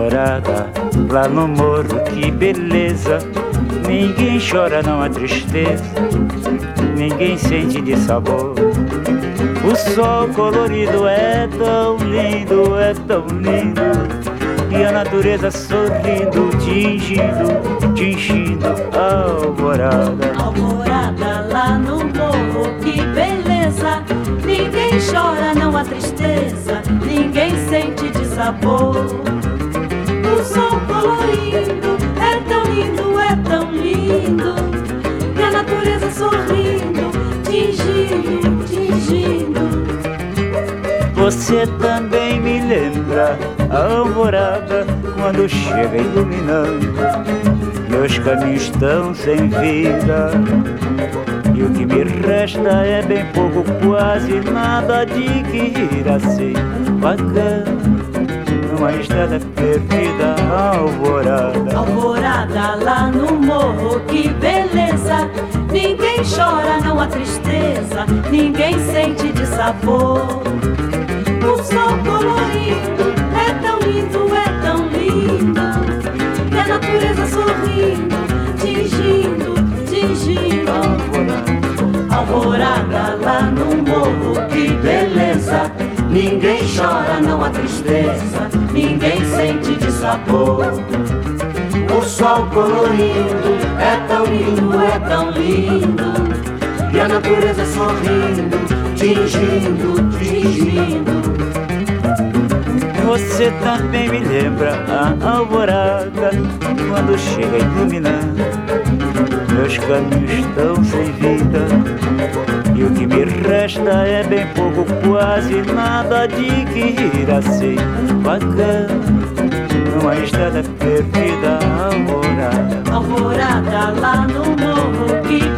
Alvorada, lá no morro, que beleza. Ninguém chora, não há tristeza, ninguém sente de sabor. O sol colorido é tão lindo, é tão lindo. E a natureza sorrindo, tingindo, tingindo a alvorada. Alvorada lá no morro, que beleza. Ninguém chora, não há tristeza, ninguém sente de sabor. O sol colorido é tão lindo, é tão lindo. E a natureza sorrindo, tingindo, tingindo. Você também me lembra a alvorada, quando chega iluminando. Meus caminhos estão sem vida, e o que me resta é bem pouco, quase nada de que ir assim bacana. Numa estrada perdida, alvorada. Alvorada lá no morro, que beleza. Ninguém chora, não há tristeza, ninguém sente de sabor. O sol colorido é tão lindo, é tão lindo. E a natureza sorrindo, tingindo, tingindo. Alvorada lá no morro, que beleza. Ninguém chora, não há tristeza, ninguém sente de sabor. O sol colorido é tão lindo, é tão lindo. E a natureza sorrindo, tingindo, tingindo. Você também me lembra a alvorada, quando chega iluminando. Meus caminhos estão sem vida, e o que me resta é bem pouco, quase nada de que ir assim bacana. Numa estrada perdida, alvorada. Alvorada lá no morro, que